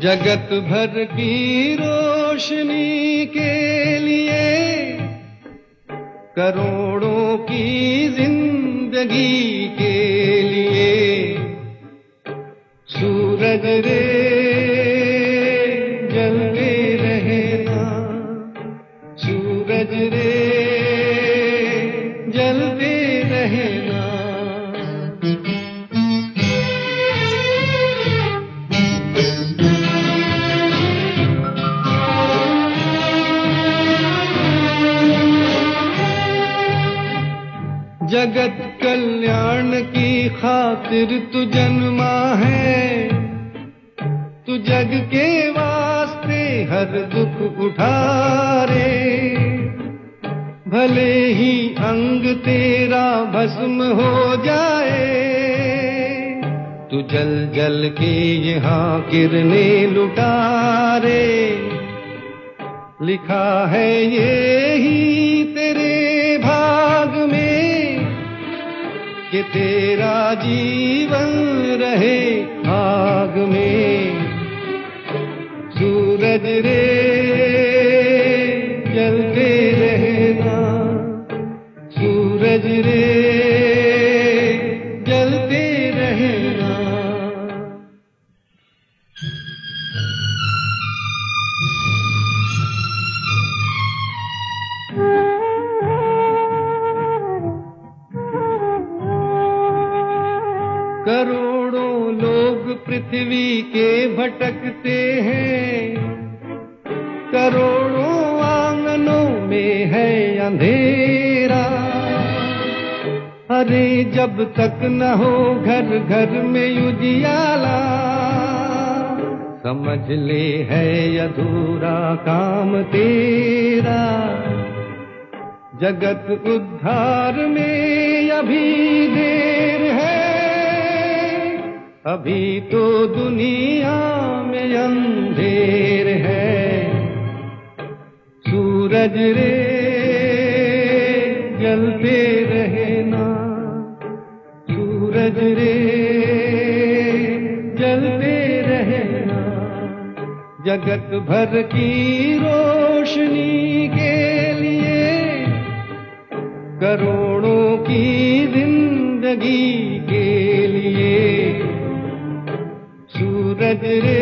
जगत भर की रोशनी के लिए करोड़ों की जिंदगी के लिए सूरज रे जलते रहना, सूरज रे जलते रहना। जगत कल्याण की खातिर तू जन्मा है, तू जग के वास्ते हर दुख उठारे। भले ही अंग तेरा भस्म हो जाए, तू जल जल के यहाँ किरणें लुटारे। लिखा है ये ही तेरे भाग में कि तेरा जीवन रहे आग में। सूरज रे जलते रहना, सूरज रे जलते रहना। करोड़ों लोग पृथ्वी के भटकते हैं, करोड़ों आंगनों में है अंधेरा। अरे जब तक न हो घर घर में उजियाला, समझ ले है अधूरा काम तेरा। जगत उद्धार में अभी देर है, अभी तो दुनिया में अंधेर है। सूरज रे जलते रहना, सूरज रे जलते रहना। जगत भर की रोशनी के लिए करोड़ों की जिंदगी के लिए सूरज रे